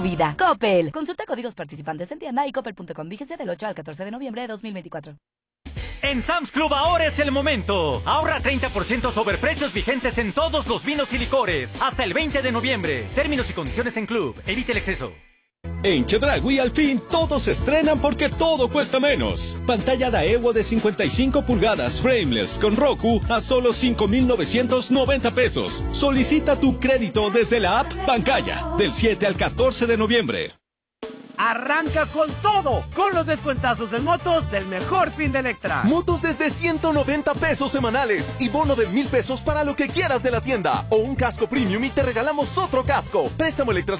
Vida. Coppel. Consulta códigos participantes en tienda y coppel.com. Fíjese del 8 al 14 de noviembre de 2024. En Sam's Club ahora es el momento. Ahorra 30% sobre precios vigentes en todos los vinos y licores. Hasta el 20 de noviembre. Términos y condiciones en Club. Evite el exceso. En Chedraui al fin todos se estrenan porque todo cuesta menos. Pantalla Daewoo de 55 pulgadas frameless con Roku a solo 5,990 pesos. Solicita tu crédito desde la app Bancaya del 7 al 14 de noviembre. Arranca con todo, con los descuentazos en motos del mejor fin de Electra. Motos desde 190 pesos semanales y bono de 1,000 pesos para lo que quieras de la tienda. O un casco premium y te regalamos otro casco. Préstamo Electra